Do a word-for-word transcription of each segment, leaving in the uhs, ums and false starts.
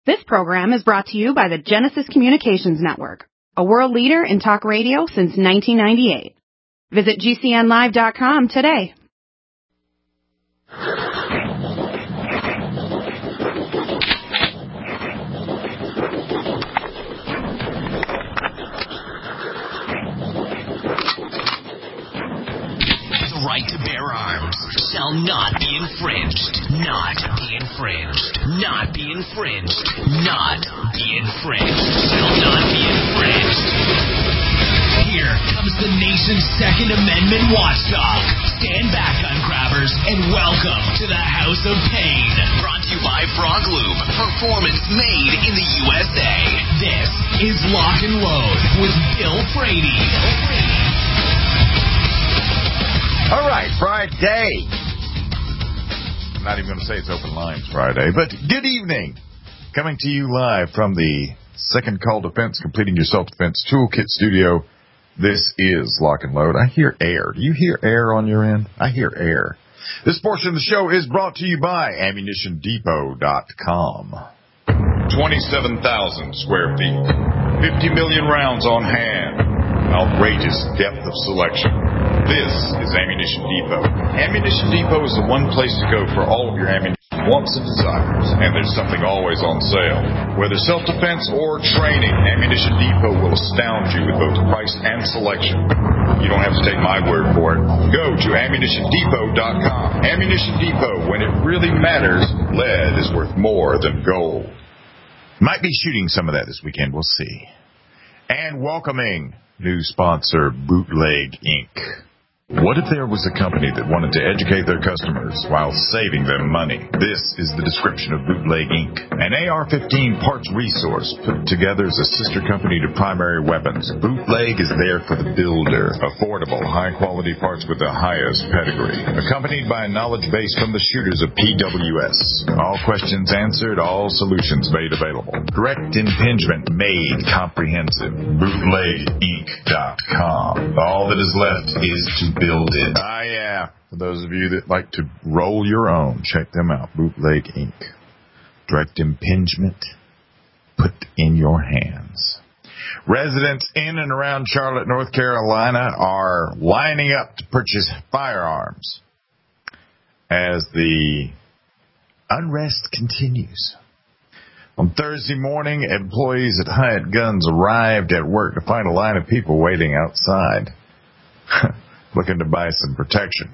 This program is brought to you by the Genesis Communications Network, a world leader in talk radio since nineteen ninety-eight. Visit G C N live dot com today. The right to bear arms shall not be infringed. Not be infringed. Not be infringed. Not be infringed. Shall not be infringed. Here comes the nation's Second Amendment watchdog. Stand back, gun grabbers, and welcome to the House of Pain. Brought to you by Frog Lube, performance made in the U S A. This is Lock and Load with Bill Frady. Bill Frady. All right, Friday. I'm not even going to say it's Open Lines Friday, but good evening. Coming to you live from the Second Call Defense Completing Your Self-Defense Toolkit Studio. This is Lock and Load. I hear air. Do you hear air on your end? I hear air. This portion of the show is brought to you by ammunition depot dot com. twenty-seven thousand square feet. fifty million rounds on hand. Outrageous depth of selection. This is Ammunition Depot. Ammunition Depot is the one place to go for all of your ammunition wants and desires, and there's something always on sale. Whether self-defense or training, Ammunition Depot will astound you with both price and selection. You don't have to take my word for it. Go to ammunition depot dot com. Ammunition Depot, when it really matters, lead is worth more than gold. Might be shooting some of that this weekend, we'll see. And welcoming new sponsor, Bootleg Incorporated. What if there was a company that wanted to educate their customers while saving them money? This is the description of Bootleg Incorporated. An A R fifteen parts resource put together as a sister company to Primary Weapons. Bootleg is there for the builder. Affordable, high-quality parts with the highest pedigree. Accompanied by a knowledge base from the shooters of P W S. All questions answered, all solutions made available. Direct impingement made comprehensive. Bootleg Inc dot com. All that is left is to build it. Ah, yeah. For those of you that like to roll your own, check them out. Bootleg Incorporated. Direct impingement put in your hands. Residents in and around Charlotte, North Carolina are lining up to purchase firearms as the unrest continues. On Thursday morning, employees at Hyatt Guns arrived at work to find a line of people waiting outside, looking to buy some protection.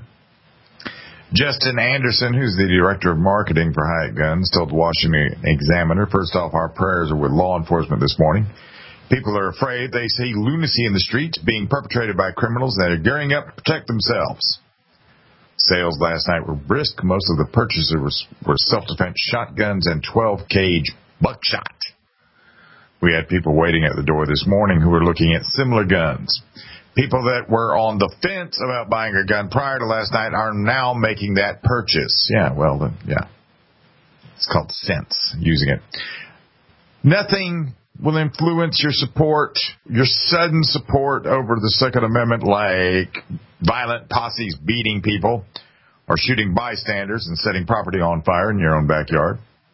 Justin Anderson, who's the director of marketing for Hyatt Guns, told the Washington Examiner, first off, our prayers are with law enforcement this morning. People are afraid. They see lunacy in the streets being perpetrated by criminals that are gearing up to protect themselves. Sales last night were brisk. Most of the purchasers were self-defense shotguns and twelve gauge buckshot. We had people waiting at the door this morning who were looking at similar guns. People that were on the fence about buying a gun prior to last night are now making that purchase. Yeah, well, then, yeah. It's called sense, using it. Nothing will influence your support, your sudden support over the Second Amendment, like violent posses beating people or shooting bystanders and setting property on fire in your own backyard.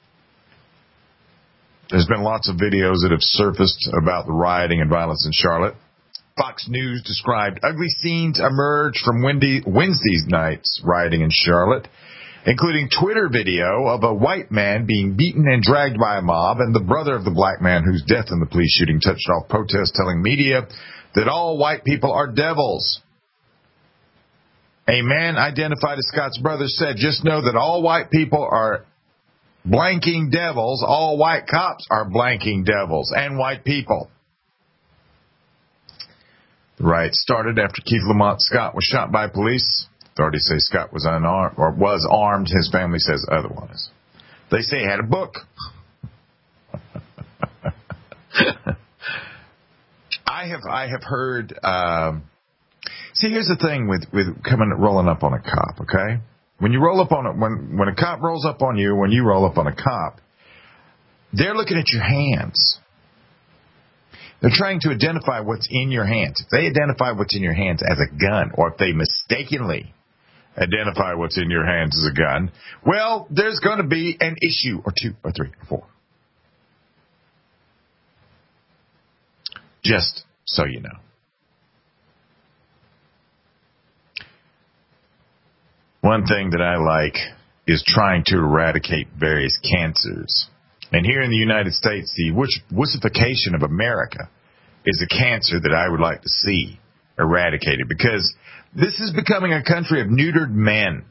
There's been lots of videos that have surfaced about the rioting and violence in Charlotte. Fox News described ugly scenes emerge from Wednesday night's rioting in Charlotte, including Twitter video of a white man being beaten and dragged by a mob, and the brother of the black man whose death in the police shooting touched off protests, telling media that all white people are devils. A man identified as Scott's brother said, just know that all white people are blanking devils, all white cops are blanking devils, and white people. The riot started after Keith Lamont Scott was shot by police. Authorities say Scott was unarmed or was armed. His family says otherwise. They say he had a book. I have I have heard. Um, see, here's the thing with with coming rolling up on a cop. Okay, when you roll up on it, when when a cop rolls up on you, when you roll up on a cop, they're looking at your hands. They're trying to identify what's in your hands. If they identify what's in your hands as a gun, or if they mistakenly identify what's in your hands as a gun, well, there's going to be an issue or two or three or four. Just so you know. One thing that I like is trying to eradicate various cancers. And here in the United States, the wussification of America is a cancer that I would like to see eradicated, because this is becoming a country of neutered men.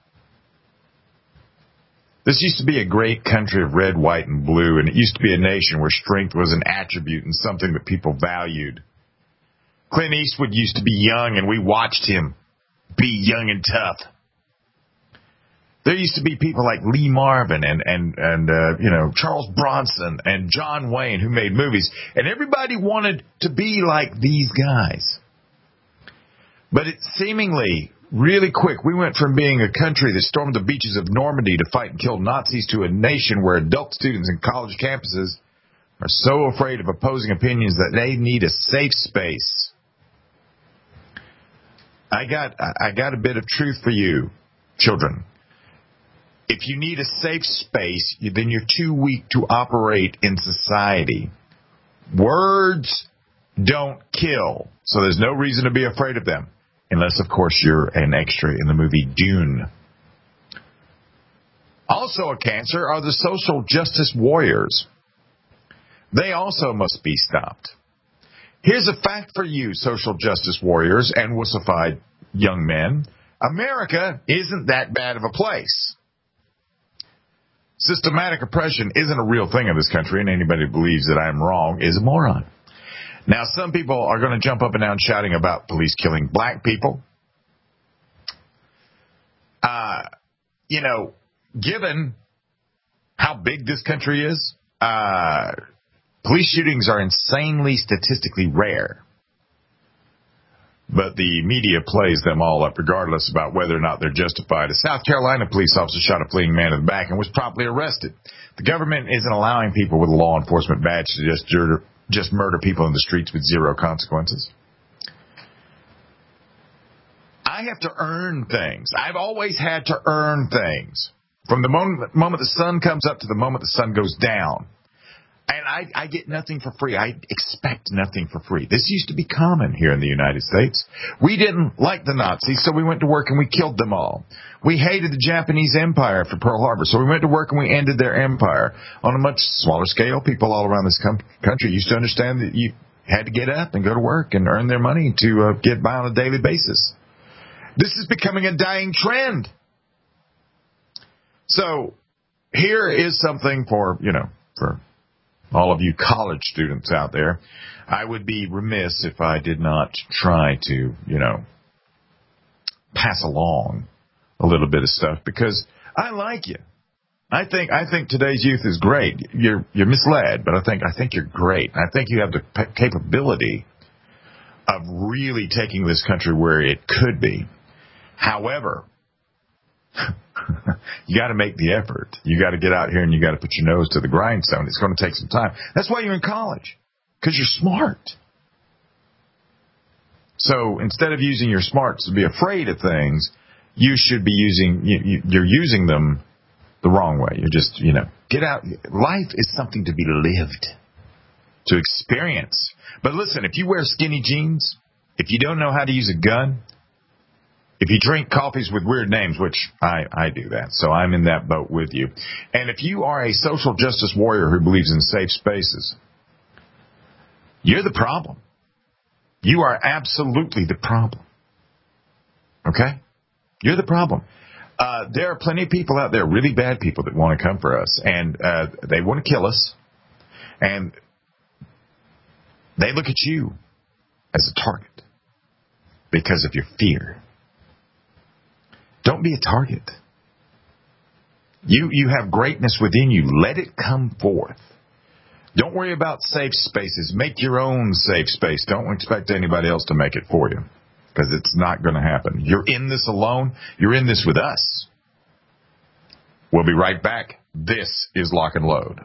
This used to be a great country of red, white, and blue, and it used to be a nation where strength was an attribute and something that people valued. Clint Eastwood used to be young, and we watched him be young and tough. There used to be people like Lee Marvin and, and, and uh, you know, Charles Bronson and John Wayne who made movies, and everybody wanted to be like these guys. But it seemingly, really quick, we went from being a country that stormed the beaches of Normandy to fight and kill Nazis to a nation where adult students in college campuses are so afraid of opposing opinions that they need a safe space. I got, I got a bit of truth for you, children. If you need a safe space, then you're too weak to operate in society. Words don't kill, so there's no reason to be afraid of them. Unless, of course, you're an extra in the movie Dune. Also a cancer are the social justice warriors. They also must be stopped. Here's a fact for you, social justice warriors and wussified young men. America isn't that bad of a place. Systematic oppression isn't a real thing in this country, and anybody who believes that I'm wrong is a moron. Now, some people are going to jump up and down shouting about police killing black people. Uh, you know, given how big this country is, uh, police shootings are insanely statistically rare. But the media plays them all up regardless about whether or not they're justified. A South Carolina police officer shot a fleeing man in the back and was promptly arrested. The government isn't allowing people with a law enforcement badge to just murder, just murder people in the streets with zero consequences. I have to earn things. I've always had to earn things. From the moment, moment the sun comes up to the moment the sun goes down. And I, I get nothing for free. I expect nothing for free. This used to be common here in the United States. We didn't like the Nazis, so we went to work and we killed them all. We hated the Japanese Empire after Pearl Harbor, so we went to work and we ended their empire. On a much smaller scale, people all around this com- country used to understand that you had to get up and go to work and earn their money to uh, get by on a daily basis. This is becoming a dying trend. So here is something for, you know, for all of you college students out there. I would be remiss if I did not try to, you know, pass along a little bit of stuff, because I like you. I think I think today's youth is great. You're you're misled, but I think I think you're great. I think you have the p- capability of really taking this country where it could be. However, you got to make the effort. You got to get out here and you got to put your nose to the grindstone. It's going to take some time. That's why you're in college, because you're smart. So instead of using your smarts to be afraid of things, you should be using, you, you, you're using them the wrong way. You're just, you know, get out. Life is something to be lived, to experience. But listen, if you wear skinny jeans, if you don't know how to use a gun, if you drink coffees with weird names, which I, I do that, so I'm in that boat with you. And if you are a social justice warrior who believes in safe spaces, you're the problem. You are absolutely the problem. Okay? You're the problem. Uh, there are plenty of people out there, really bad people, that want to come for us, and uh, they want to kill us, and they look at you as a target because of your fear. Don't be a target. You you have greatness within you. Let it come forth. Don't worry about safe spaces. Make your own safe space. Don't expect anybody else to make it for you, because it's not going to happen. You're in this alone. You're in this with us. We'll be right back. This is Lock and Load.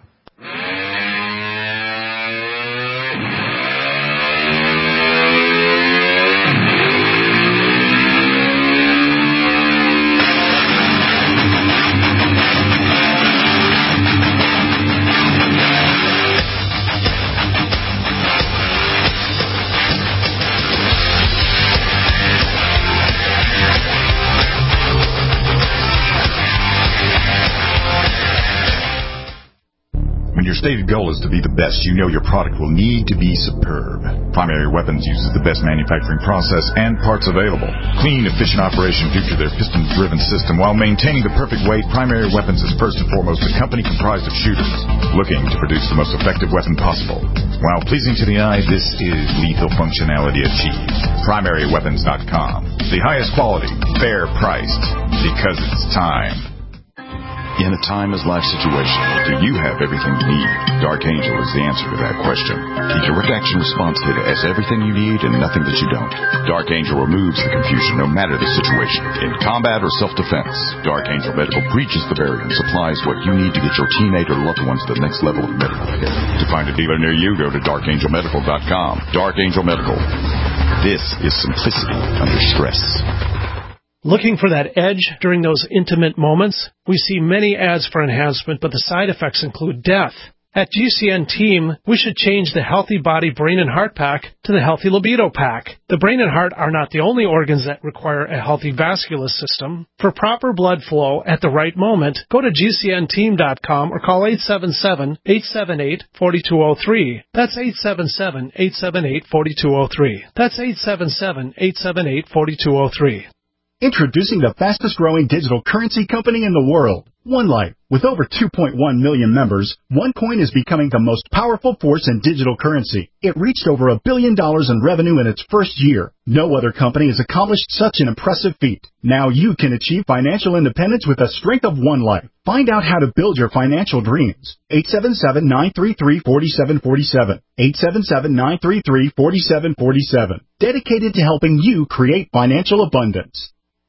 When your stated goal is to be the best, you know your product will need to be superb. Primary Weapons uses the best manufacturing process and parts available. Clean, efficient operation due to their piston-driven system. While maintaining the perfect weight, Primary Weapons is first and foremost a company comprised of shooters looking to produce the most effective weapon possible. While pleasing to the eye, this is lethal functionality achieved. primary weapons dot com. The highest quality, fair priced, because it's time. In a time-as-life situation, do you have everything you need? Dark Angel is the answer to that question. The direct action response kit has everything you need and nothing that you don't. Dark Angel removes the confusion no matter the situation. In combat or self-defense, Dark Angel Medical breaches the barrier and supplies what you need to get your teammate or loved ones to the next level of medical care. To find a dealer near you, go to dark angel medical dot com. Dark Angel Medical. This is simplicity under stress. Looking for that edge during those intimate moments? We see many ads for enhancement, but the side effects include death. At G C N Team, we should change the Healthy Body Brain and Heart Pack to the Healthy Libido Pack. The brain and heart are not the only organs that require a healthy vascular system. For proper blood flow at the right moment, go to G C N team dot com or call eight seven seven, eight seven eight, four two zero three. That's eight seven seven, eight seven eight, four two zero three. That's eight seven seven, eight seven eight, four two zero three. Introducing the fastest-growing digital currency company in the world, OneLife. With over two point one million members, OneCoin is becoming the most powerful force in digital currency. It reached over a billion dollars in revenue in its first year. No other company has accomplished such an impressive feat. Now you can achieve financial independence with the strength of OneLife. Find out how to build your financial dreams. eight seven seven, nine three three, four seven four seven. eight seven seven, nine three three, four seven four seven. Dedicated to helping you create financial abundance.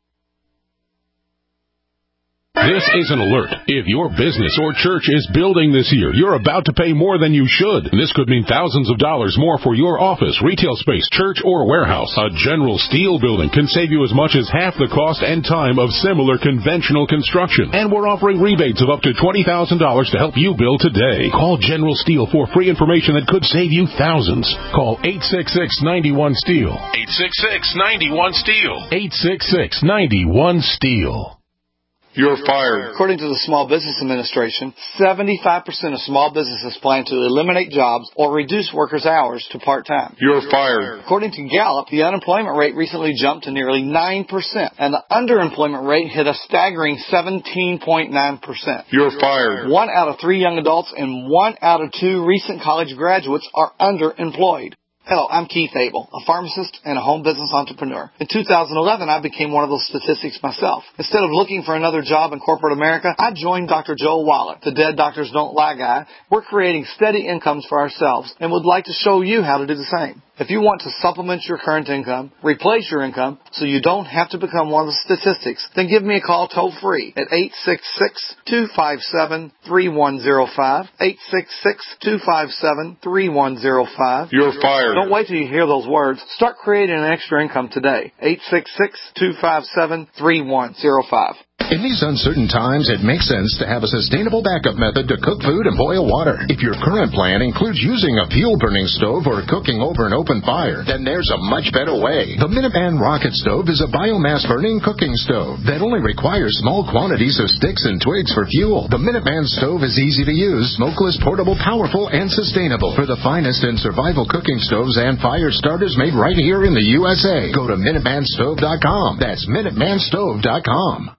This is an alert. If your business or church is building this year, you're about to pay more than you should. This could mean thousands of dollars more for your office, retail space, church, or warehouse. A General Steel building can save you as much as half the cost and time of similar conventional construction. And we're offering rebates of up to twenty thousand dollars to help you build today. Call General Steel for free information that could save you thousands. Call eight six six, nine one, STEEL. eight six six, nine one, STEEL. eight six six, nine one, STEEL. You're fired. According to the Small Business Administration, seventy-five percent of small businesses plan to eliminate jobs or reduce workers' hours to part-time. You're fired. According to Gallup, the unemployment rate recently jumped to nearly nine percent, and the underemployment rate hit a staggering seventeen point nine percent. You're fired. One out of three young adults and one out of two recent college graduates are underemployed. Hello, I'm Keith Abel, a pharmacist and a home business entrepreneur. In two thousand eleven, I became one of those statistics myself. Instead of looking for another job in corporate America, I joined Doctor Joel Wallach, the Dead Doctors Don't Lie guy. We're creating steady incomes for ourselves and would like to show you how to do the same. If you want to supplement your current income, replace your income, so you don't have to become one of the statistics, then give me a call toll-free at eight six six, two five seven, three one zero five, eight six six, two five seven, three one zero five. You're fired. Don't wait till you hear those words. Start creating an extra income today. eight six six, two five seven, three one zero five. In these uncertain times, it makes sense to have a sustainable backup method to cook food and boil water. If your current plan includes using a fuel-burning stove or cooking over an open fire, then there's a much better way. The Minuteman Rocket Stove is a biomass-burning cooking stove that only requires small quantities of sticks and twigs for fuel. The Minuteman Stove is easy to use, smokeless, portable, powerful, and sustainable for the finest in survival cooking stoves and fire starters made right here in the U S A. Go to Minuteman Stove dot com. That's Minuteman Stove dot com.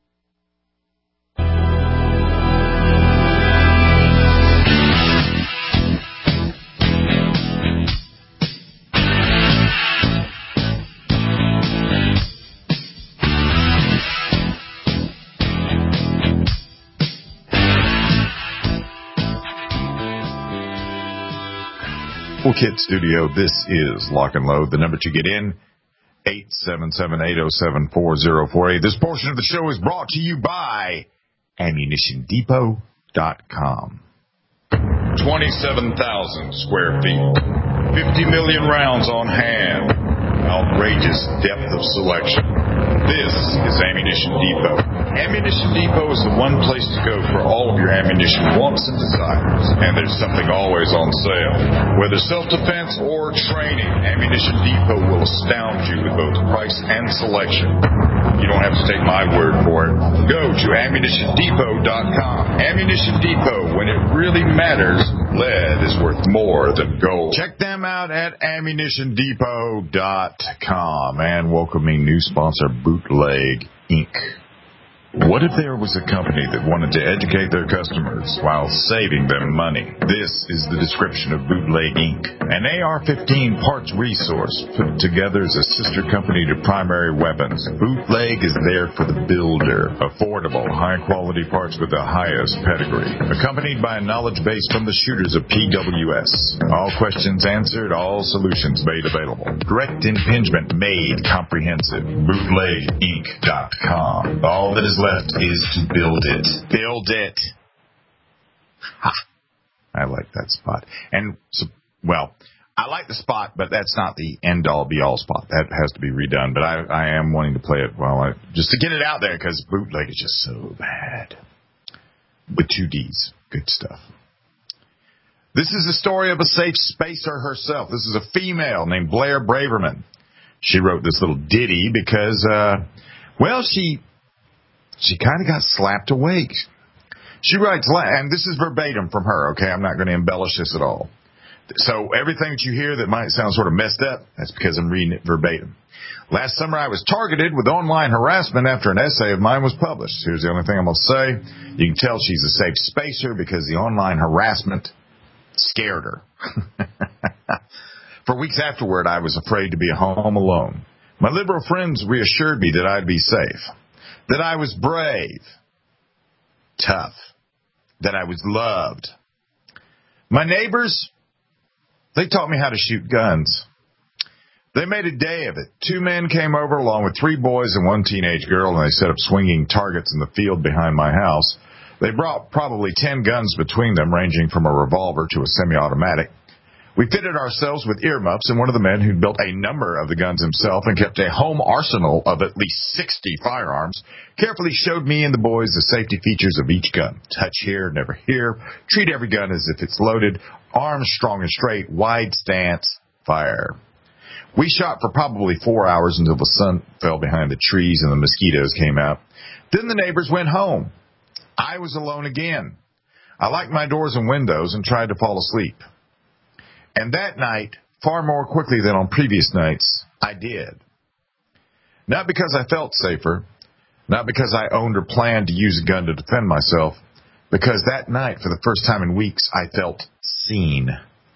Kid Studio, this is Lock and Load. The number to get in, eight seven seven, eight oh seven, four oh four eight. This portion of the show is brought to you by ammunition depot dot com. twenty-seven thousand square feet, fifty million rounds on hand, outrageous depth of selection. This is Ammunition Depot. Ammunition Depot is the one place to go for all of your ammunition wants and desires. And there's something always on sale. Whether self-defense or training, Ammunition Depot will astound you with both price and selection. You don't have to take my word for it. Go to ammunition depot dot com. Ammunition Depot, when it really matters, lead is worth more than gold. Check them out at ammunition depot dot com and welcoming new sponsor Bootleg Incorporated. What if there was a company that wanted to educate their customers while saving them money? This is the description of Bootleg Incorporated, an A R fifteen parts resource put together as a sister company to Primary Weapons. Bootleg is there for the builder. Affordable, high-quality parts with the highest pedigree. Accompanied by a knowledge base from the shooters of P W S. All questions answered, all solutions made available. Direct impingement made comprehensive. Bootleg Inc dot com. All that is left is to build it. Build it. Ha. I like that spot. And, so, well, I like the spot, but that's not the end-all, be-all spot. That has to be redone. But I, I am wanting to play it, well, I, just to get it out there, because Bootleg is just so bad. With two D's. Good stuff. This is the story of a safe spacer herself. This is a female named Blair Braverman. She wrote this little ditty because, uh, well, she... She kind of got slapped awake. She writes, and this is verbatim from her, okay? I'm not going to embellish this at all. So everything that you hear that might sound sort of messed up, that's because I'm reading it verbatim. Last summer, I was targeted with online harassment after an essay of mine was published. Here's the only thing I'm going to say. You can tell she's a safe spacer because the online harassment scared her. For weeks afterward, I was afraid to be home alone. My liberal friends reassured me that I'd be safe. That I was brave, tough, that I was loved. My neighbors, they taught me how to shoot guns. They made a day of it. Two men came over along with three boys and one teenage girl, and they set up swinging targets in the field behind my house. They brought probably ten guns between them, ranging from a revolver to a semi-automatic. We fitted ourselves with earmuffs, and one of the men who'd built a number of the guns himself and kept a home arsenal of at least sixty firearms carefully showed me and the boys the safety features of each gun. Touch here, never here. Treat every gun as if it's loaded. Arms strong and straight. Wide stance. Fire. We shot for probably four hours until the sun fell behind the trees and the mosquitoes came out. Then the neighbors went home. I was alone again. I locked my doors and windows and tried to fall asleep. And that night, far more quickly than on previous nights, I did. Not because I felt safer, not because I owned or planned to use a gun to defend myself, because that night, for the first time in weeks, I felt seen.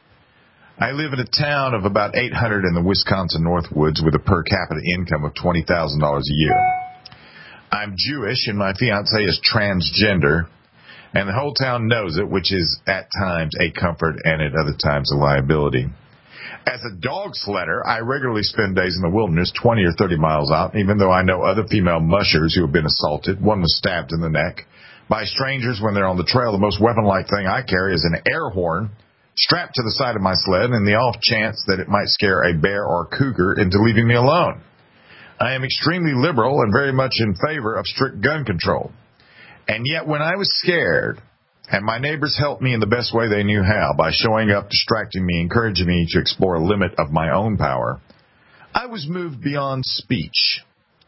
I live in a town of about eight hundred in the Wisconsin Northwoods with a per capita income of twenty thousand dollars a year. I'm Jewish and my fiancé is transgender. And the whole town knows it, which is at times a comfort and at other times a liability. As a dog sledder, I regularly spend days in the wilderness twenty or thirty miles out, even though I know other female mushers who have been assaulted. One was stabbed in the neck by strangers when they're on the trail. The most weapon-like thing I carry is an air horn strapped to the side of my sled in the off chance that it might scare a bear or a cougar into leaving me alone. I am extremely liberal and very much in favor of strict gun control. And yet when I was scared, and my neighbors helped me in the best way they knew how, by showing up, distracting me, encouraging me to explore a limit of my own power, I was moved beyond speech.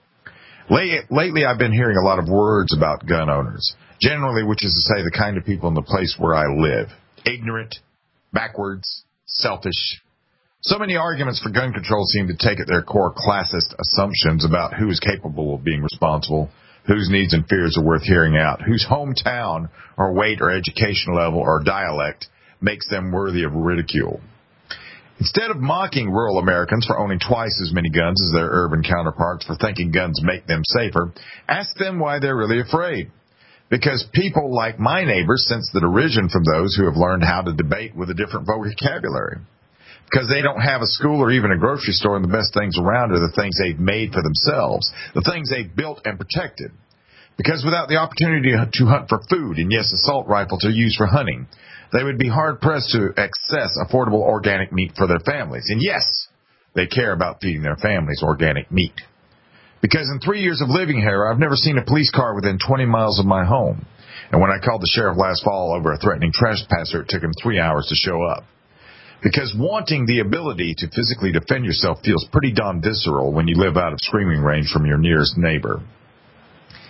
Lately, I've been hearing a lot of words about gun owners, generally, which is to say the kind of people in the place where I live. Ignorant, backwards, selfish. So many arguments for gun control seem to take at their core classist assumptions about who is capable of being responsible, whose needs and fears are worth hearing out, whose hometown or weight or education level or dialect makes them worthy of ridicule. Instead of mocking rural Americans for owning twice as many guns as their urban counterparts for thinking guns make them safer, ask them why they're really afraid. Because people like my neighbors sense the derision from those who have learned how to debate with a different vocabulary. Because they don't have a school or even a grocery store, and the best things around are the things they've made for themselves, the things they've built and protected. Because without the opportunity to hunt for food, and yes, assault rifle to use for hunting, they would be hard-pressed to access affordable organic meat for their families. And yes, they care about feeding their families organic meat. Because in three years of living here, I've never seen a police car within twenty miles of my home. And when I called the sheriff last fall over a threatening trespasser, it took him three hours to show up. Because wanting the ability to physically defend yourself feels pretty darn visceral when you live out of screaming range from your nearest neighbor.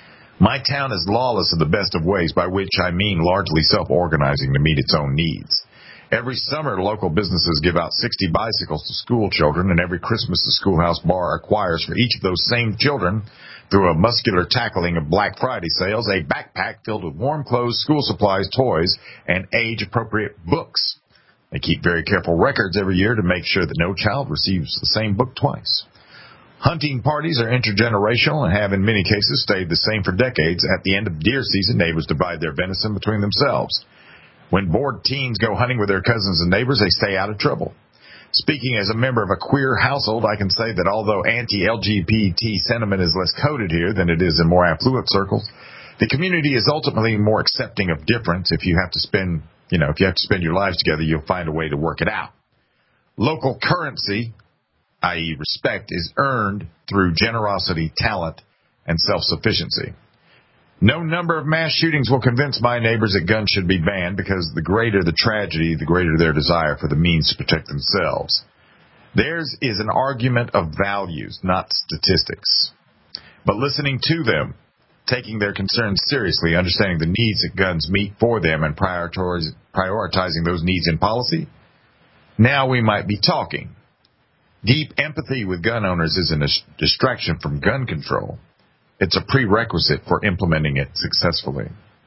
My town is lawless in the best of ways, by which I mean largely self-organizing to meet its own needs. Every summer, local businesses give out sixty bicycles to school children, and every Christmas the Schoolhouse Bar acquires for each of those same children, through a muscular tackling of Black Friday sales, a backpack filled with warm clothes, school supplies, toys, and age-appropriate books. They keep very careful records every year to make sure that no child receives the same book twice. Hunting parties are intergenerational and have in many cases stayed the same for decades. At the end of deer season, neighbors divide their venison between themselves. When bored teens go hunting with their cousins and neighbors, they stay out of trouble. Speaking as a member of a queer household, I can say that although anti-L G B T sentiment is less coded here than it is in more affluent circles, the community is ultimately more accepting of difference. If you have to spend, you know, if you have to spend your lives together, you'll find a way to work it out. Local currency, that is respect, is earned through generosity, talent, and self-sufficiency. No number of mass shootings will convince my neighbors that guns should be banned, because the greater the tragedy, the greater their desire for the means to protect themselves. Theirs is an argument of values, not statistics. But listening to them, taking their concerns seriously, understanding the needs that guns meet for them, and prioritizing those needs in policy, now we might be talking. Deep empathy with gun owners isn't a distraction from gun control. It's a prerequisite for implementing it successfully.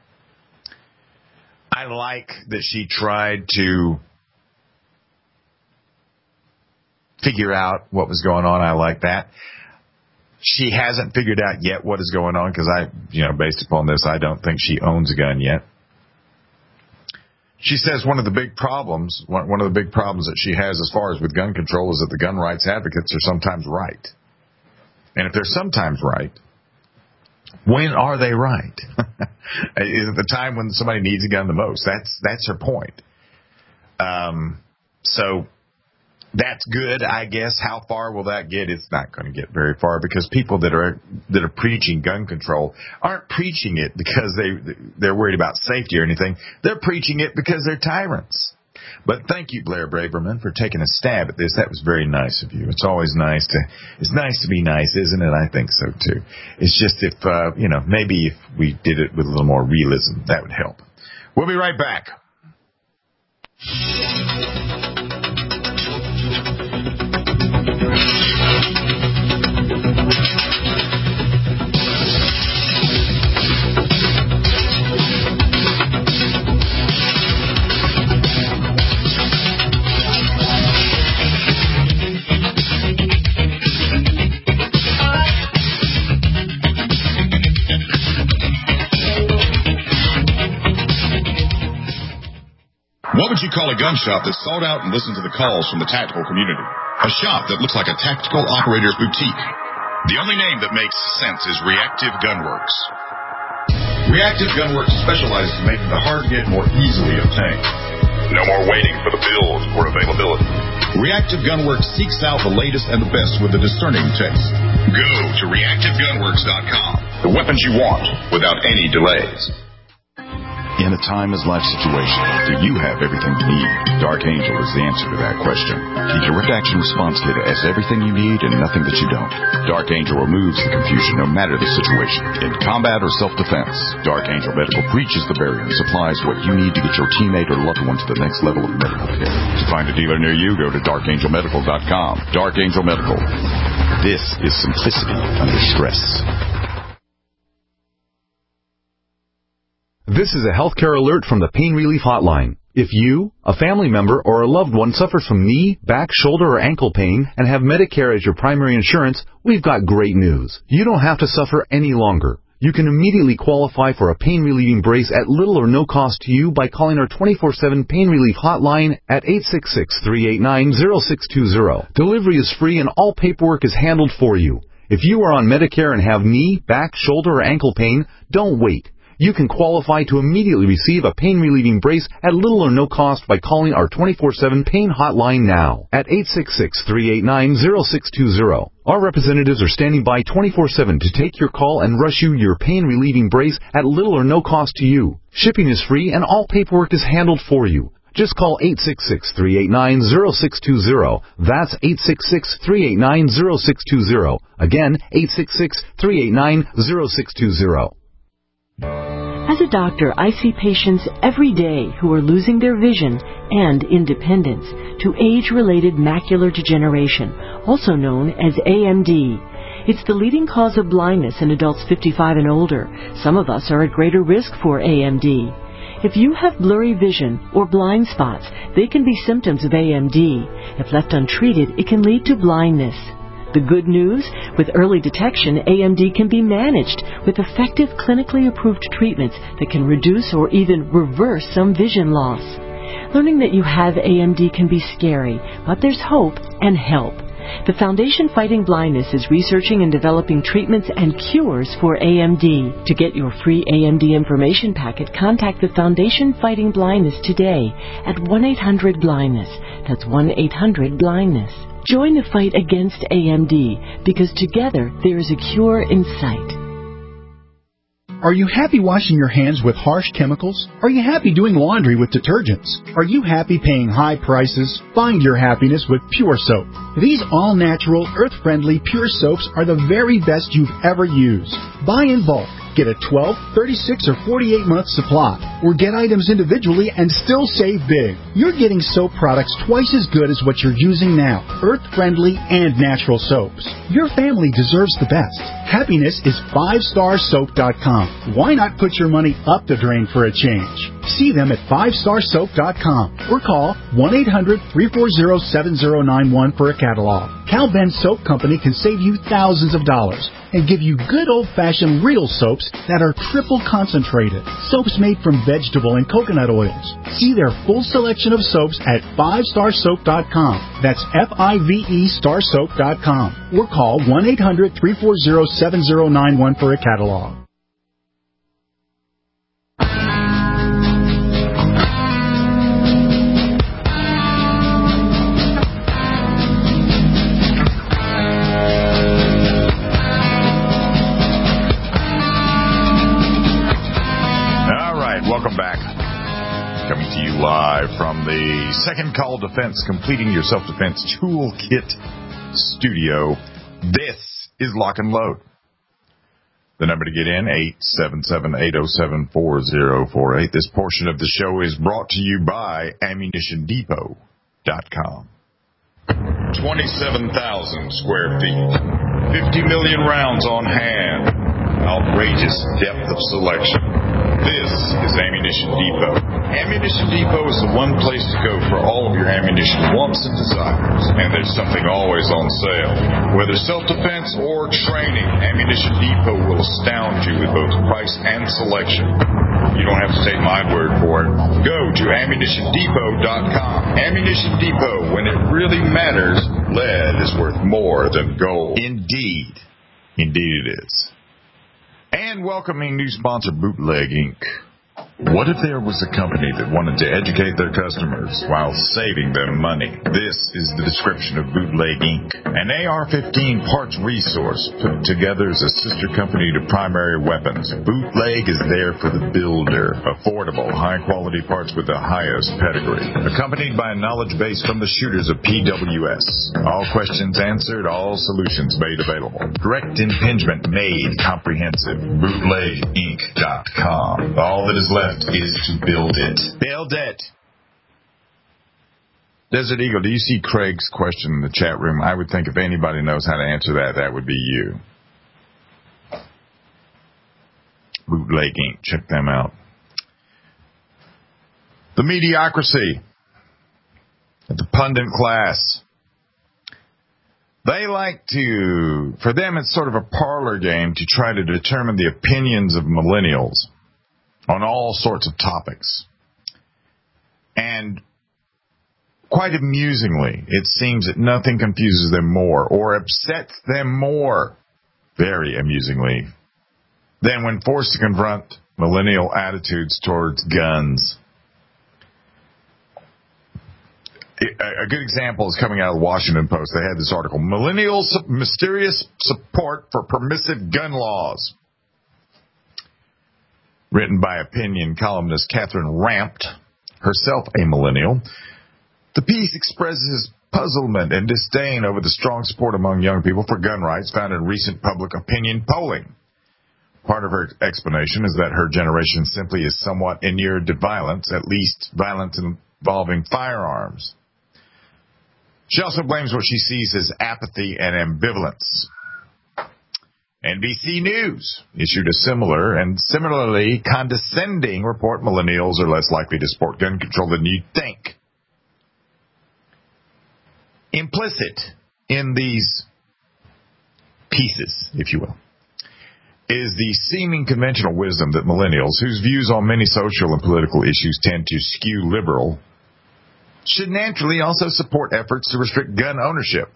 I like that she tried to figure out what was going on. I like that. She hasn't figured out yet what is going on, because I, you know, based upon this, I don't think she owns a gun yet. She says one of the big problems, one, one of the big problems that she has as far as with gun control is that the gun rights advocates are sometimes right. And if they're sometimes right, when are they right? Is it the time when somebody needs a gun the most? That's that's her point. Um, so that's good, I guess. How far will that get? It's not going to get very far, because people that are that are preaching gun control aren't preaching it because they they're worried about safety or anything. They're preaching it because they're tyrants. But thank you, Blair Braverman, for taking a stab at this. That was very nice of you. It's always nice to, it's nice to be nice, isn't it? I think so, too. It's just if, uh, you know, maybe if we did it with a little more realism, that would help. We'll be right back. What would you call a gun shop that sought out and listened to the calls from the tactical community? A shop that looks like a tactical operator's boutique. The only name that makes sense is Reactive Gunworks. Reactive Gunworks specializes in making the hard-to-get more easily obtained. No more waiting for the build or availability. Reactive Gunworks seeks out the latest and the best with a discerning taste. Go to reactive gunworks dot com. The weapons you want without any delays. In a timeless life situation, do you have everything you need? Dark Angel is the answer to that question. The Direct Action Response Kit has everything you need and nothing that you don't. Dark Angel removes the confusion no matter the situation. In combat or self-defense, Dark Angel Medical breaches the barrier and supplies what you need to get your teammate or loved one to the next level of medical care. To find a dealer near you, go to dark angel medical dot com. Dark Angel Medical. This is simplicity under stress. This is a healthcare alert from the Pain Relief Hotline. If you, a family member, or a loved one suffers from knee, back, shoulder, or ankle pain and have Medicare as your primary insurance, we've got great news. You don't have to suffer any longer. You can immediately qualify for a pain-relieving brace at little or no cost to you by calling our twenty-four seven Pain Relief Hotline at eight six six, three eight nine, zero six two zero. Delivery is free and all paperwork is handled for you. If you are on Medicare and have knee, back, shoulder, or ankle pain, don't wait. You can qualify to immediately receive a pain-relieving brace at little or no cost by calling our twenty-four seven Pain Hotline now at eight six six, three eight nine, zero six two zero. Our representatives are standing by twenty-four seven to take your call and rush you your pain-relieving brace at little or no cost to you. Shipping is free and all paperwork is handled for you. Just call eight six six, three eight nine, zero six two zero. That's eight six six, three eight nine, zero six two zero. Again, eight six six, three eight nine, zero six two zero. As a doctor, I see patients every day who are losing their vision and independence to age-related macular degeneration, also known as A M D. It's the leading cause of blindness in adults fifty-five and older. Some of us are at greater risk for A M D. If you have blurry vision or blind spots, they can be symptoms of A M D. If left untreated, it can lead to blindness. The good news, with early detection, A M D can be managed with effective clinically approved treatments that can reduce or even reverse some vision loss. Learning that you have A M D can be scary, but there's hope and help. The Foundation Fighting Blindness is researching and developing treatments and cures for A M D. To get your free A M D information packet, contact the Foundation Fighting Blindness today at one eight hundred blindness. That's one eight hundred blindness. Join the fight against A M D, because together there is a cure in sight. Are you happy washing your hands with harsh chemicals? Are you happy doing laundry with detergents? Are you happy paying high prices? Find your happiness with Pure Soap. These all-natural, earth-friendly Pure Soaps are the very best you've ever used. Buy in bulk. Get a twelve, thirty-six, or forty-eight month supply, or get items individually and still save big. You're getting soap products twice as good as what you're using now, earth-friendly and natural soaps. Your family deserves the best. Happiness is five star soap dot com. Why not put your money up the drain for a change? See them at five star soap dot com or call one eight hundred, three four zero, seven zero nine one for a catalog. Cal Ben Soap Company can save you thousands of dollars and give you good old-fashioned real soaps that are triple concentrated. Soaps made from vegetable and coconut oils. See their full selection of soaps at five star soap dot com. That's F I V E star soap dot com. Or call one eight hundred, three four zero, seven zero nine one for a catalog. Welcome back. Coming to you live from the Second Call Defense, Completing Your Self-Defense Toolkit studio. This is Lock and Load. The number to get in, eight seven seven, eight oh seven, four oh four eight. This portion of the show is brought to you by ammunition depot dot com. twenty-seven thousand square feet. fifty million rounds on hand. Outrageous depth of selection. This is Ammunition Depot. Ammunition Depot is the one place to go for all of your ammunition wants and desires. And there's something always on sale. Whether self-defense or training, Ammunition Depot will astound you with both price and selection. You don't have to take my word for it. Go to ammunition depot dot com. Ammunition Depot, when it really matters, lead is worth more than gold. Indeed. Indeed it is. And welcoming new sponsor, Bootleg Incorporated. What if there was a company that wanted to educate their customers while saving them money? This is the description of Bootleg Incorporated. An A R fifteen parts resource put together as a sister company to Primary Weapons. Bootleg is there for the builder. Affordable, high-quality parts with the highest pedigree. Accompanied by a knowledge base from the shooters of P W S. All questions answered, all solutions made available. Direct impingement made comprehensive. Bootleg Inc dot com. All that is left is to build it. Build it. Desert Eagle, do you see Craig's question in the chat room? I would think if anybody knows how to answer that, that would be you. Bootleg Incorporated. Check them out. The mediocrity of the pundit class. They like to, for them it's sort of a parlor game to try to determine the opinions of millennials on all sorts of topics. And quite amusingly, it seems that nothing confuses them more or upsets them more, very amusingly, than when forced to confront millennial attitudes towards guns. A good example is coming out of the Washington Post. They had this article, Millennials' Mysterious Support for Permissive Gun Laws. Written by opinion columnist Catherine Rampt, herself a millennial. The piece expresses puzzlement and disdain over the strong support among young people for gun rights found in recent public opinion polling. Part of her explanation is that her generation simply is somewhat inured to violence, at least violence involving firearms. She also blames what she sees as apathy and ambivalence. N B C News issued a similar and similarly condescending report. Millennials are less likely to support gun control than you'd think. Implicit in these pieces, if you will, is the seeming conventional wisdom that millennials, whose views on many social and political issues tend to skew liberal, should naturally also support efforts to restrict gun ownership.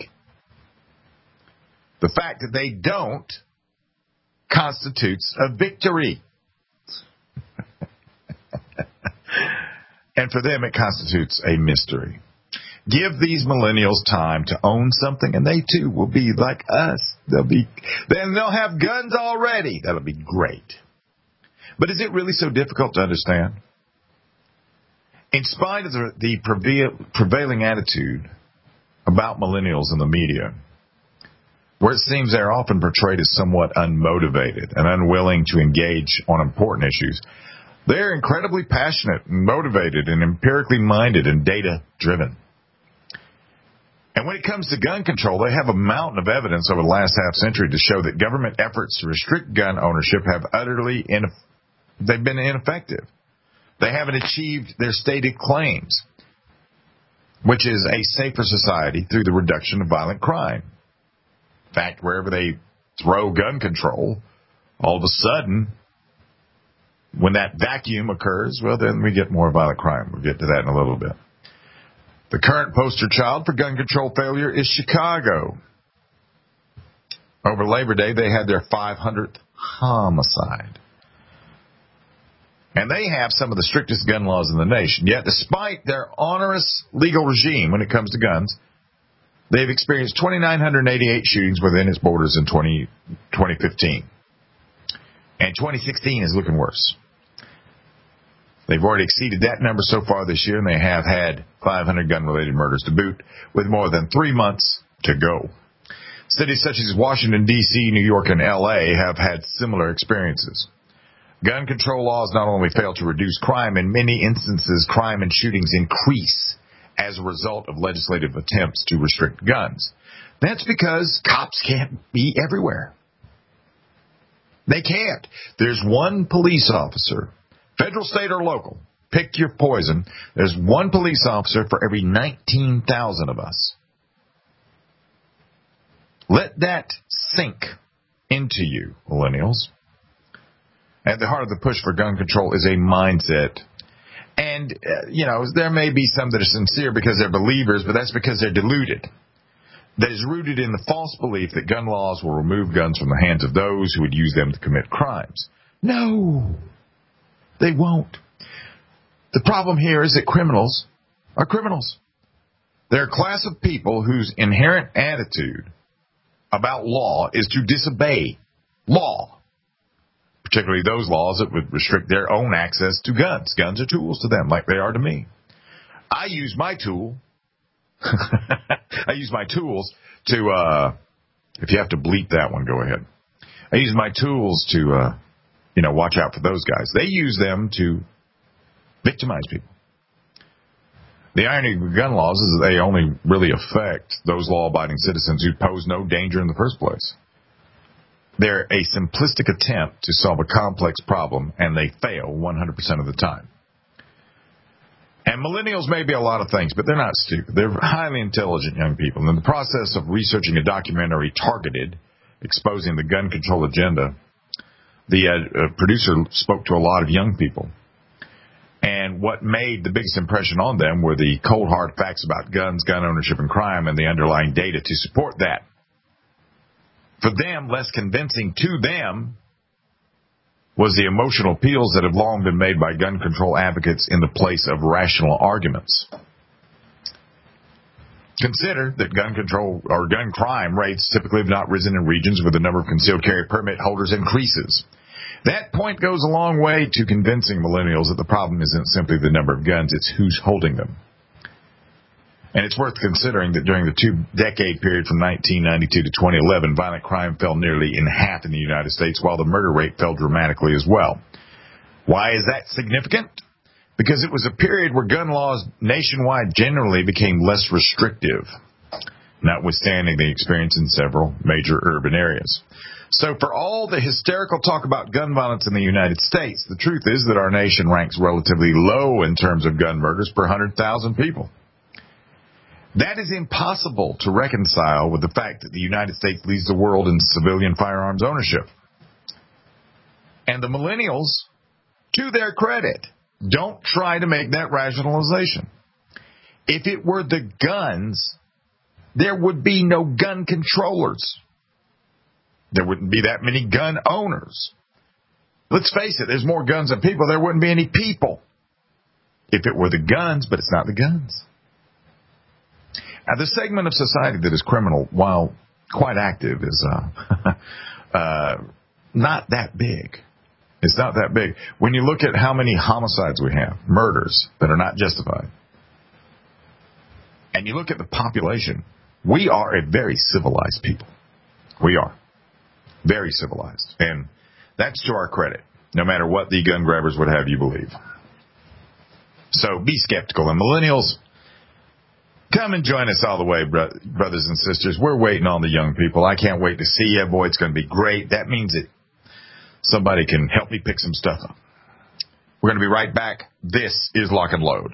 The fact that they don't constitutes a victory. And for them, it constitutes a mystery. Give these millennials time to own something, and they too will be like us. They'll be, then they'll have guns already. That'll be great. But is it really so difficult to understand? In spite of the, the prevailing attitude about millennials in the media, where it seems they're often portrayed as somewhat unmotivated and unwilling to engage on important issues, they're incredibly passionate and motivated and empirically minded and data-driven. And when it comes to gun control, they have a mountain of evidence over the last half century to show that government efforts to restrict gun ownership have utterly ineff- they've been ineffective. They haven't achieved their stated claims, which is a safer society through the reduction of violent crime. In fact, wherever they throw gun control, all of a sudden, when that vacuum occurs, well, then we get more violent crime. We'll get to that in a little bit. The current poster child for gun control failure is Chicago. Over Labor Day, they had their five hundredth homicide. And they have some of the strictest gun laws in the nation. Yet, despite their onerous legal regime when it comes to guns, they've experienced two thousand nine hundred eighty-eight shootings within its borders in twenty fifteen. And twenty sixteen is looking worse. They've already exceeded that number so far this year, and they have had five hundred gun-related murders to boot, with more than three months to go. Cities such as Washington, D C, New York, and L A have had similar experiences. Gun control laws not only fail to reduce crime, in many instances, crime and shootings increase as a result of legislative attempts to restrict guns. That's because cops can't be everywhere. They can't. There's one police officer, federal, state, or local, pick your poison. There's one police officer for every nineteen thousand of us. Let that sink into you, millennials. At the heart of the push for gun control is a mindset. And, uh, you know, there may be some that are sincere because they're believers, but that's because they're deluded. That is rooted in the false belief that gun laws will remove guns from the hands of those who would use them to commit crimes. No, they won't. The problem here is that criminals are criminals. They're a class of people whose inherent attitude about law is to disobey law, particularly those laws that would restrict their own access to guns. Guns are tools to them, like they are to me. I use my tool. I use my tools to, uh, if you have to bleep that one, go ahead. I use my tools to, uh, you know, watch out for those guys. They use them to victimize people. The irony of gun laws is that they only really affect those law-abiding citizens who pose no danger in the first place. They're a simplistic attempt to solve a complex problem, and they fail one hundred percent of the time. And millennials may be a lot of things, but they're not stupid. They're highly intelligent young people. And in the process of researching a documentary targeted, exposing the gun control agenda, the uh, uh, producer spoke to a lot of young people. And what made the biggest impression on them were the cold, hard facts about guns, gun ownership, and crime, and the underlying data to support that. For them, less convincing to them was the emotional appeals that have long been made by gun control advocates in the place of rational arguments. Consider that gun control or gun crime rates typically have not risen in regions where the number of concealed carry permit holders increases. That point goes a long way to convincing millennials that the problem isn't simply the number of guns, it's who's holding them. And it's worth considering that during the two-decade period from nineteen ninety-two to twenty eleven, violent crime fell nearly in half in the United States, while the murder rate fell dramatically as well. Why is that significant? Because it was a period where gun laws nationwide generally became less restrictive, notwithstanding the experience in several major urban areas. So for all the hysterical talk about gun violence in the United States, the truth is that our nation ranks relatively low in terms of gun murders per one hundred thousand people. That is impossible to reconcile with the fact that the United States leads the world in civilian firearms ownership. And the millennials, to their credit, don't try to make that rationalization. If it were the guns, there would be no gun controllers. There wouldn't be that many gun owners. Let's face it, there's more guns than people. There wouldn't be any people if it were the guns, but it's not the guns. Now, the segment of society that is criminal, while quite active, is uh, uh, not that big. It's not that big. When you look at how many homicides we have, murders that are not justified, and you look at the population, we are a very civilized people. We are. Very civilized. And that's to our credit, no matter what the gun grabbers would have you believe. So be skeptical. And millennials, come and join us all the way, bro- brothers and sisters. We're waiting on the young people. I can't wait to see you. Boy, it's going to be great. That means that somebody can help me pick some stuff up. We're going to be right back. This is Lock and Load.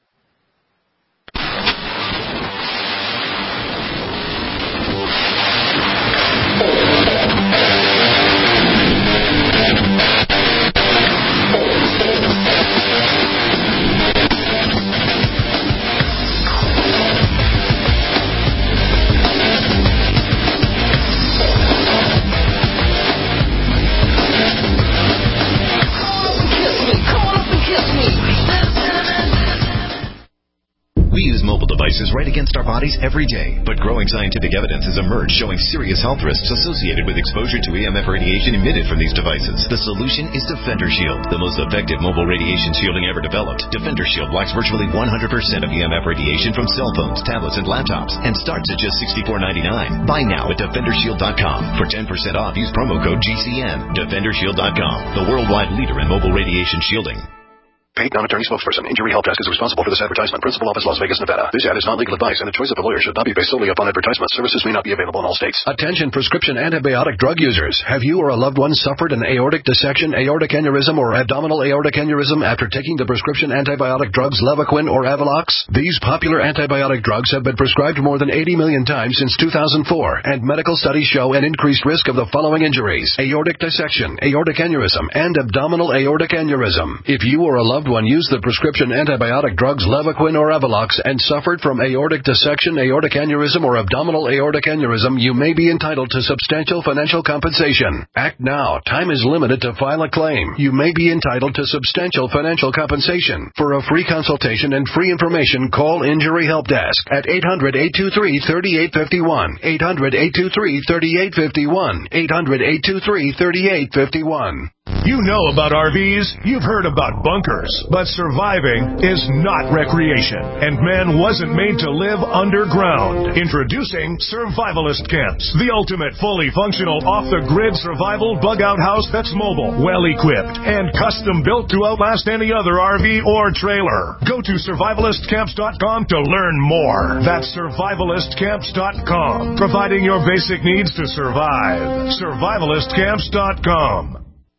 Right against our bodies every day, but growing scientific evidence has emerged showing serious health risks associated with exposure to E M F radiation emitted from these devices. The solution is Defender Shield, the most effective mobile radiation shielding ever developed. Defender Shield blocks virtually one hundred percent of E M F radiation from cell phones, tablets, and laptops, and starts at just sixty-four ninety-nine. Buy now at defender shield dot com. For ten percent off, use promo code G C N. defender shield dot com, the worldwide leader in mobile radiation shielding. Paid non-attorney spokesperson. Injury Help Desk is responsible for this advertisement. Principal office, Las Vegas, Nevada. This ad is not legal advice, and the choice of a lawyer should not be based solely upon advertisement. Services may not be available in all states. Attention prescription antibiotic drug users. Have you or a loved one suffered an aortic dissection, aortic aneurysm, or abdominal aortic aneurysm after taking the prescription antibiotic drugs Levaquin or Avelox? These popular antibiotic drugs have been prescribed more than eighty million times since two thousand four, and medical studies show an increased risk of the following injuries: aortic dissection, aortic aneurysm, and abdominal aortic aneurysm. If you or a loved one used the prescription prescription antibiotic drugs Levaquin or Avelox and suffered from aortic dissection, aortic aneurysm, or abdominal aortic aneurysm, you may be entitled to substantial financial compensation. Act now. Time is limited to file a claim. You may be entitled to substantial financial compensation. For a free consultation and free information, call Injury Help Desk at eight hundred, eight two three, three eight five one, eight hundred, eight two three, three eight five one, eight hundred, eight two three, three eight five one. You know about R Vs, you've heard about bunkers, but surviving is not recreation, and man wasn't made to live underground. Introducing Survivalist Camps, the ultimate fully functional off-the-grid survival bug-out house that's mobile, well-equipped, and custom-built to outlast any other R V or trailer. Go to survivalist camps dot com to learn more. That's survivalist camps dot com, providing your basic needs to survive. survivalist camps dot com.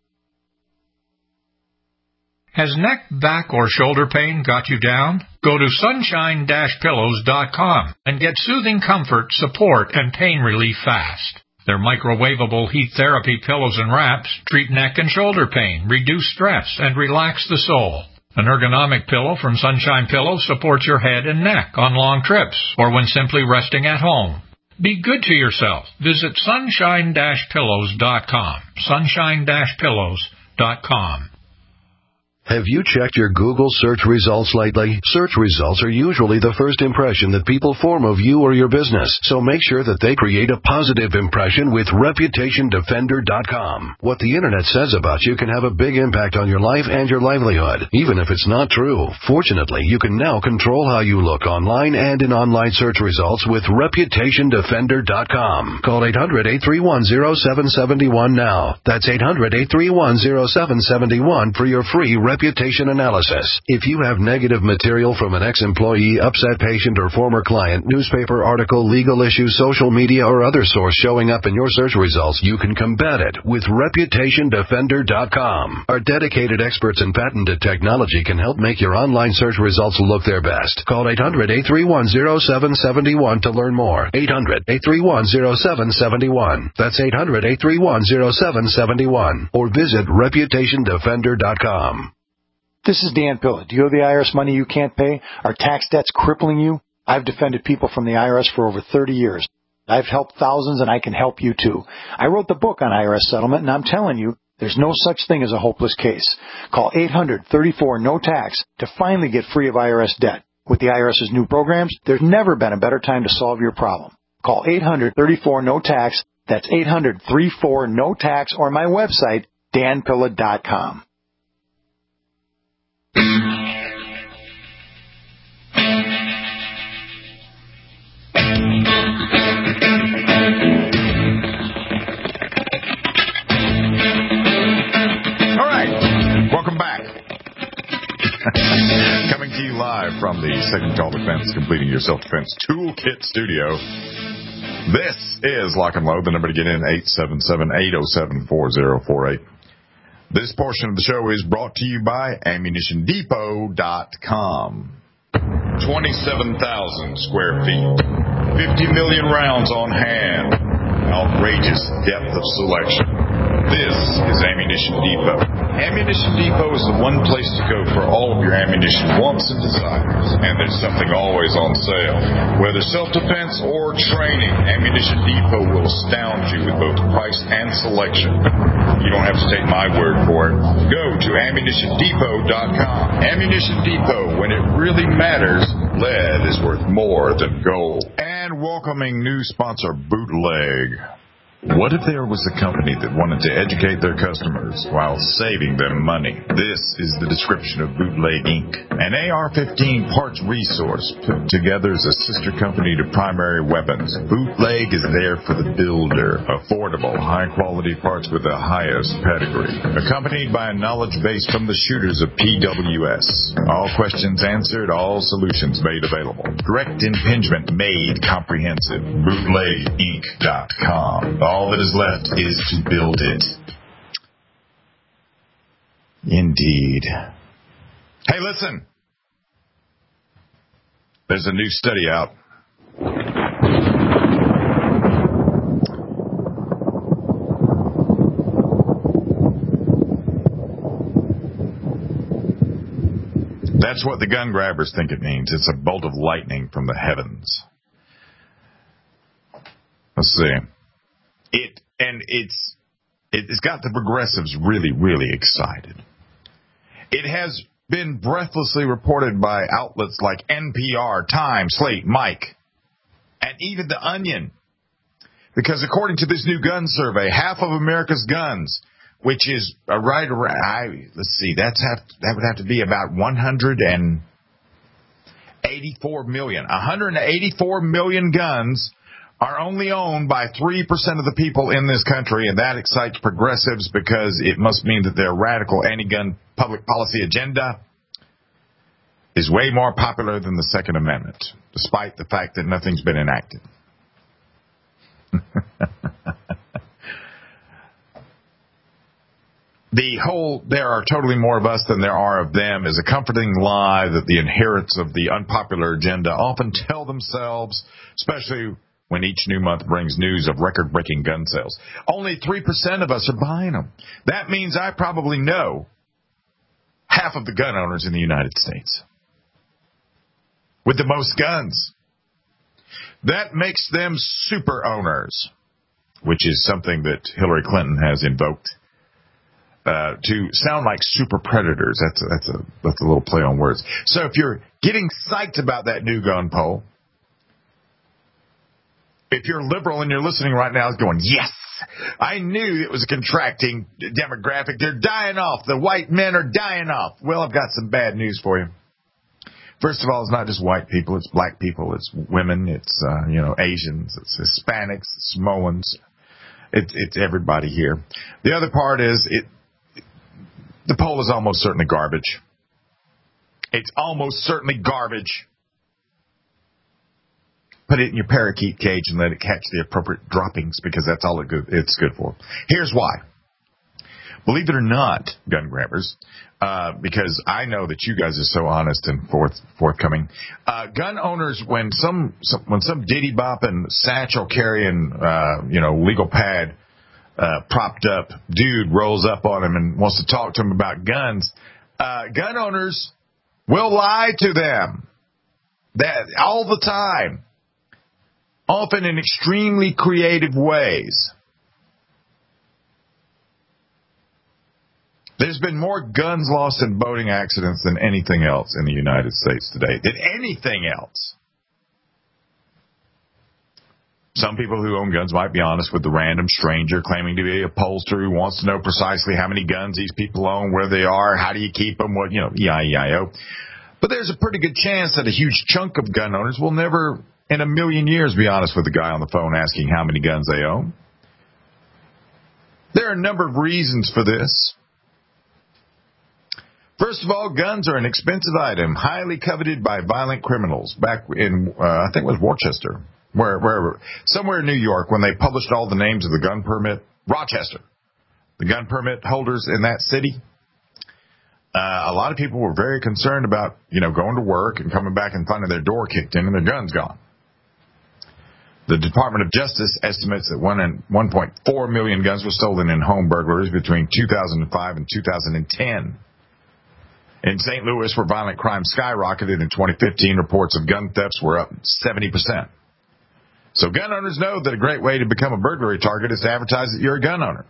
Has neck, back, or shoulder pain got you down? Go to sunshine dash pillows dot com and get soothing comfort, support, and pain relief fast. Their microwavable heat therapy pillows and wraps treat neck and shoulder pain, reduce stress, and relax the soul. An ergonomic pillow from Sunshine Pillows supports your head and neck on long trips or when simply resting at home. Be good to yourself. Visit sunshine dash pillows dot com. sunshine dash pillows dot com. Have you checked your Google search results lately? Search results are usually the first impression that people form of you or your business, so make sure that they create a positive impression with Reputation Defender dot com. What the Internet says about you can have a big impact on your life and your livelihood, even if it's not true. Fortunately, you can now control how you look online and in online search results with Reputation Defender dot com. Call eight hundred, eight three one, zero seven seven one now. That's eight hundred, eight three one, zero seven seven one for your free reputation analysis. If you have negative material from an ex-employee, upset patient, or former client, newspaper article, legal issue, social media, or other source showing up in your search results, you can combat it with Reputation Defender dot com. Our dedicated experts in patented technology can help make your online search results look their best. Call eight hundred, eight three one, zero seven seven one to learn more. eight hundred, eight three one, zero seven seven one. That's eight hundred, eight three one, zero seven seven one. Or visit Reputation Defender dot com. This is Dan Pilla. Do you owe the I R S money you can't pay? Are tax debts crippling you? I've defended people from the I R S for over thirty years. I've helped thousands, and I can help you too. I wrote the book on I R S settlement, and I'm telling you, there's no such thing as a hopeless case. Call eight hundred, thirty-four, no tax to finally get free of I R S debt. With the IRS's new programs, there's never been a better time to solve your problem. Call eight hundred, thirty-four, no tax. That's eight hundred, thirty-four, no tax, or my website, Dan Pilla dot com. All right, welcome back. Coming to you live from the Second Call Defense Completing Your Self-Defense Toolkit studio. This is Lock and Load. The number to get in, eight seven seven, eight oh seven, four oh four eight. This portion of the show is brought to you by ammunition depot dot com. twenty-seven thousand square feet, fifty million rounds on hand, outrageous depth of selection. This is Ammunition Depot. Ammunition Depot is the one place to go for all of your ammunition wants and desires, and there's something always on sale. Whether self-defense or training, Ammunition Depot will astound you with both price and selection. You don't have to take my word for it. Go to ammunition depot dot com. Ammunition Depot, when it really matters, lead is worth more than gold. And welcoming new sponsor, Bootleg. What if there was a company that wanted to educate their customers while saving them money? This is the description of Bootleg Incorporated. An A R fifteen parts resource put together as a sister company to Primary Weapons. Bootleg is there for the builder. Affordable, high-quality parts with the highest pedigree. Accompanied by a knowledge base from the shooters of P W S. All questions answered, all solutions made available. Direct impingement made comprehensive. Bootleg Inc dot com. All that is left is to build it. Indeed. Hey, listen. There's a new study out. That's what the gun grabbers think it means. It's a bolt of lightning from the heavens. Let's see. It and it's it's got the progressives really, really excited. It has been breathlessly reported by outlets like N P R, Time, Slate, Mike, and even The Onion. Because according to this new gun survey, half of America's guns, which is a right around, I, let's see, that's have, that would have to be about one hundred eighty-four million. one hundred eighty-four million guns are only owned by three percent of the people in this country, and that excites progressives because it must mean that their radical anti-gun public policy agenda is way more popular than the Second Amendment, despite the fact that nothing's been enacted. The whole, there are totally more of us than there are of them, is a comforting lie that the adherents of the unpopular agenda often tell themselves, especially when each new month brings news of record-breaking gun sales. Only three percent of us are buying them. That means I probably know half of the gun owners in the United States with the most guns. That makes them super owners, which is something that Hillary Clinton has invoked uh, to sound like super predators. That's a, that's a that's a little play on words. So if you're getting psyched about that new gun poll, if you're liberal and you're listening right now, going, yes, I knew it was a contracting demographic. They're dying off. The white men are dying off. Well, I've got some bad news for you. First of all, it's not just white people. It's black people. It's women. It's, uh, you know, Asians. It's Hispanics. It's Samoans. It's, it's everybody here. The other part is it. The poll is almost certainly garbage. It's almost certainly garbage. Put it in your parakeet cage and let it catch the appropriate droppings, because that's all it good, it's good for. Here's why. Believe it or not, gun grabbers, uh, because I know that you guys are so honest and forth, forthcoming. Uh, gun owners, when some, some when some diddy bopping, satchel carrying, uh, you know, legal pad uh, propped up dude rolls up on him and wants to talk to him about guns, uh, gun owners will lie to them that all the time, often in extremely creative ways. There's been more guns lost in boating accidents than anything else in the United States today. Than anything else. Some people who own guns might be honest with the random stranger claiming to be a pollster who wants to know precisely how many guns these people own, where they are, how do you keep them, what, you know, E I E I O. But there's a pretty good chance that a huge chunk of gun owners will never in a million years be honest with the guy on the phone asking how many guns they own. There are a number of reasons for this. First of all, guns are an expensive item, highly coveted by violent criminals. Back in, uh, I think it was Worcester, where, wherever, somewhere in New York, when they published all the names of the gun permit, Rochester, the gun permit holders in that city, uh, a lot of people were very concerned about, you know, going to work and coming back and finding their door kicked in and their guns gone. The Department of Justice estimates that one point four million guns were stolen in home burglaries between two thousand five and two thousand ten. In Saint Louis, where violent crime skyrocketed in twenty fifteen, reports of gun thefts were up seventy percent. So gun owners know that a great way to become a burglary target is to advertise that you're a gun owner.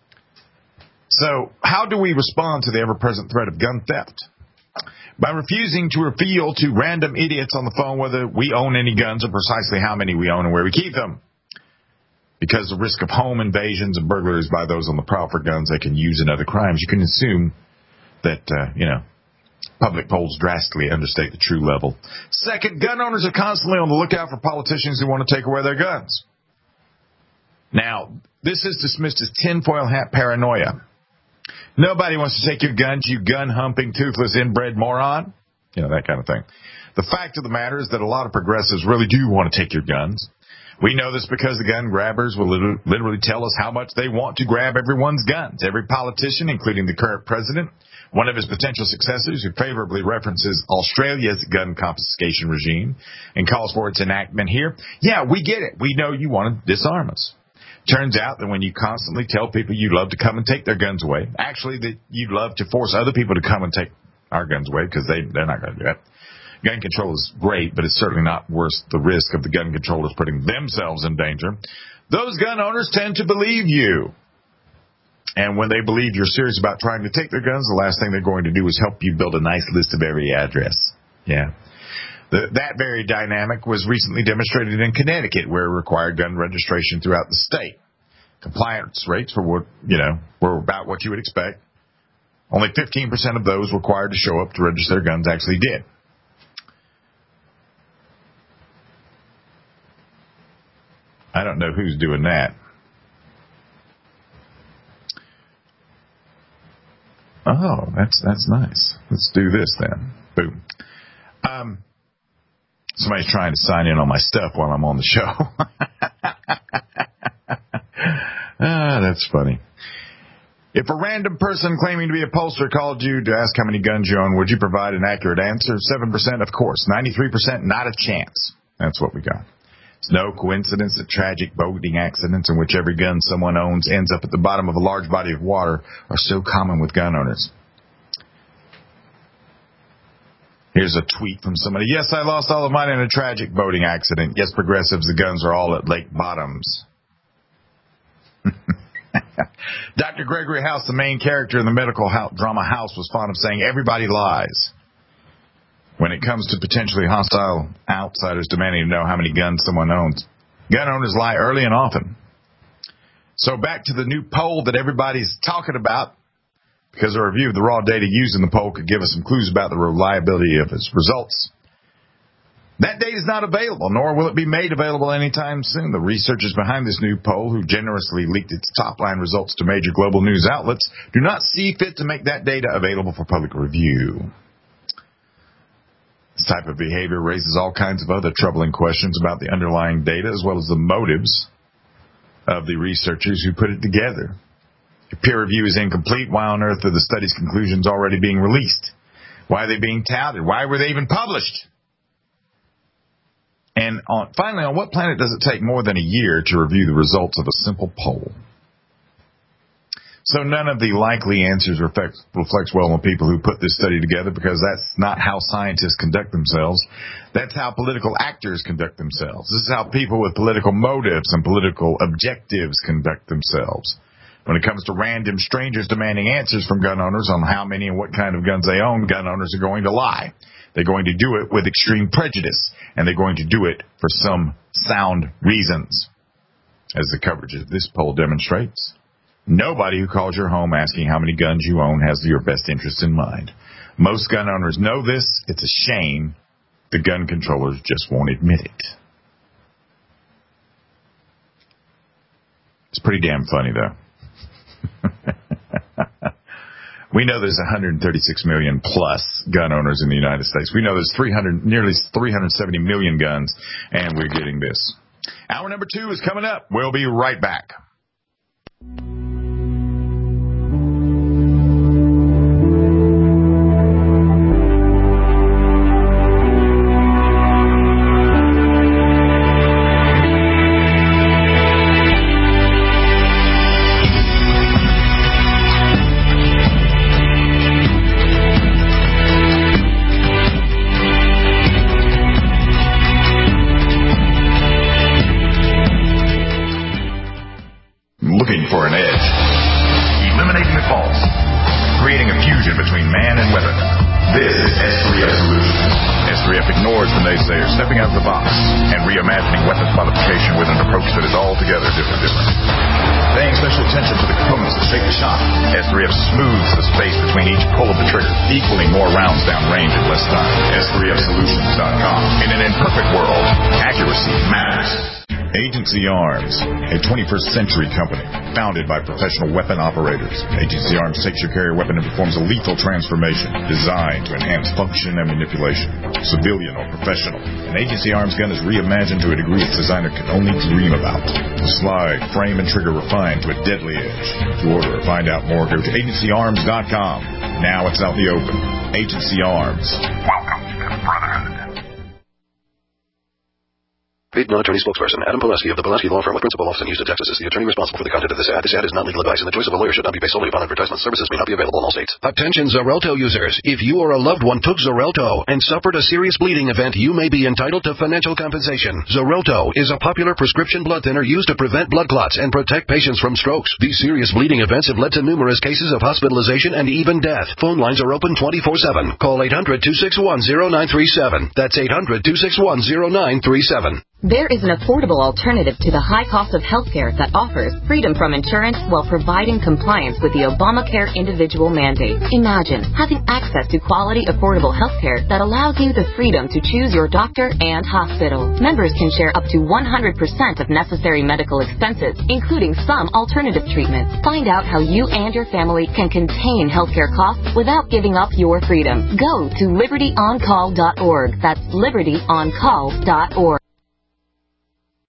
So how do we respond to the ever-present threat of gun theft? By refusing to reveal to random idiots on the phone whether we own any guns or precisely how many we own and where we keep them. Because the risk of home invasions and burglaries by those on the prowl for guns they can use in other crimes, you can assume that, uh, you know, public polls drastically understate the true level. Second, gun owners are constantly on the lookout for politicians who want to take away their guns. Now, this is dismissed as tinfoil hat paranoia. Nobody wants to take your guns, you gun-humping, toothless, inbred moron. You know, that kind of thing. The fact of the matter is that a lot of progressives really do want to take your guns. We know this because the gun grabbers will literally tell us how much they want to grab everyone's guns. Every politician, including the current president, one of his potential successors who favorably references Australia's gun confiscation regime and calls for its enactment here. Yeah, we get it. We know you want to disarm us. Turns out that when you constantly tell people you'd love to come and take their guns away, actually that you'd love to force other people to come and take our guns away because they, they're not going to do that. Gun control is great, but it's certainly not worth the risk of the gun controllers putting themselves in danger. Those gun owners tend to believe you. And when they believe you're serious about trying to take their guns, the last thing they're going to do is help you build a nice list of every address. Yeah. The, that very dynamic was recently demonstrated in Connecticut, where it required gun registration throughout the state. Compliance rates were, what, you know, were about what you would expect. Only fifteen percent of those required to show up to register their guns actually did. I don't know who's doing that. Oh, that's that's nice. Let's do this then. Boom. Um, somebody's trying to sign in on my stuff while I'm on the show. Ah, that's funny. If a random person claiming to be a pollster called you to ask how many guns you own, would you provide an accurate answer? seven percent, of course. ninety-three percent, not a chance. That's what we got. It's no coincidence that tragic boating accidents in which every gun someone owns ends up at the bottom of a large body of water are so common with gun owners. Here's a tweet from somebody. Yes, I lost all of mine in a tragic boating accident. Yes, progressives, the guns are all at lake bottoms. Doctor Gregory House, the main character in the medical drama House, was fond of saying, everybody lies when it comes to potentially hostile outsiders demanding to know how many guns someone owns. Gun owners lie early and often. So back to the new poll that everybody's talking about, because a review of the raw data used in the poll could give us some clues about the reliability of its results. That data is not available, nor will it be made available anytime soon. The researchers behind this new poll, who generously leaked its top-line results to major global news outlets, do not see fit to make that data available for public review. This type of behavior raises all kinds of other troubling questions about the underlying data, as well as the motives of the researchers who put it together. If peer review is incomplete, why on earth are the study's conclusions already being released? Why are they being touted? Why were they even published? And on, finally, on what planet does it take more than a year to review the results of a simple poll? So none of the likely answers reflects, reflects well on people who put this study together, because that's not how scientists conduct themselves. That's how political actors conduct themselves. This is how people with political motives and political objectives conduct themselves. When it comes to random strangers demanding answers from gun owners on how many and what kind of guns they own, gun owners are going to lie. They're going to do it with extreme prejudice, and they're going to do it for some sound reasons. As the coverage of this poll demonstrates, nobody who calls your home asking how many guns you own has your best interest in mind. Most gun owners know this. It's a shame the gun controllers just won't admit it. It's pretty damn funny, though. We know there's one hundred thirty-six million plus gun owners in the United States. We know there's three hundred, nearly three hundred seventy million guns, and we're getting this. Hour number two is coming up. We'll be right back. Looking for an edge, eliminating the false, creating a fusion between man and weapon. This is S three F Solutions. S three F ignores the naysayers, stepping out of the box and reimagining weapons modification with an approach that is altogether different. different. Paying special attention to the components that shape the shot, S three F smooths the space between each pull of the trigger, equaling more rounds down range in less time. S three F Solutions dot com. In an imperfect world, accuracy matters. Agency Arms, a twenty-first century company founded by professional weapon operators. Agency Arms takes your carrier weapon and performs a lethal transformation designed to enhance function and manipulation, civilian or professional. An Agency Arms gun is reimagined to a degree its designer could only dream about. The slide, frame, and trigger refined to a deadly edge. To order or find out more, go to agency arms dot com. Now it's out in the open. Agency Arms. Welcome to Brotherhood. Paid non-attorney spokesperson Adam Pileski of the Pileski Law Firm with principal office in Houston, Texas is the attorney responsible for the content of this ad. This ad is not legal advice, and the choice of a lawyer should not be based solely upon advertisement. Services may not be available in all states. Attention Xarelto users. If you or a loved one took Xarelto and suffered a serious bleeding event, you may be entitled to financial compensation. Xarelto is a popular prescription blood thinner used to prevent blood clots and protect patients from strokes. These serious bleeding events have led to numerous cases of hospitalization and even death. Phone lines are open twenty-four seven. Call eight hundred, two six one, zero nine three seven. That's eight hundred, two six one, zero nine three seven. There is an affordable alternative to the high cost of healthcare that offers freedom from insurance while providing compliance with the Obamacare individual mandate. Imagine having access to quality, affordable healthcare that allows you the freedom to choose your doctor and hospital. Members can share up to one hundred percent of necessary medical expenses, including some alternative treatments. Find out how you and your family can contain healthcare costs without giving up your freedom. Go to liberty on call dot org. That's liberty on call dot org.